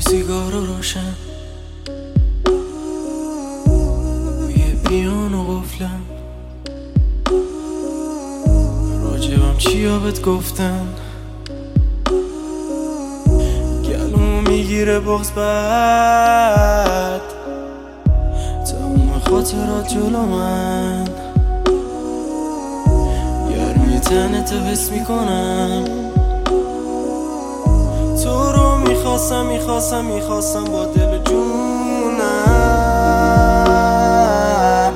سیگار روشن یه پیانو قفلم راجبم چیا بهت گفتن گلومو میگیره بغض بد تموم خاطرات جلو من گرمی تنتو حس میکنم تو رو میخواستم با دل جونم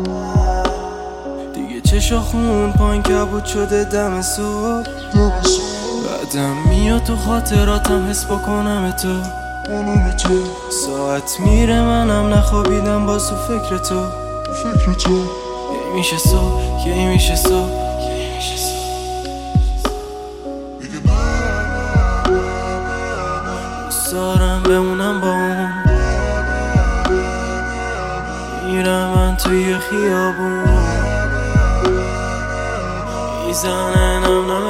دیگه چشا خون پایین کبود شده دم صبح بعدم میاد تو خاطراتم حس بکنم تو ساعت میره منم نخوابیدم باز تو فکر تو کی میشه صبح کی میشه صبح دارم بمونم با اون میرم من توی خیابون میزنه نم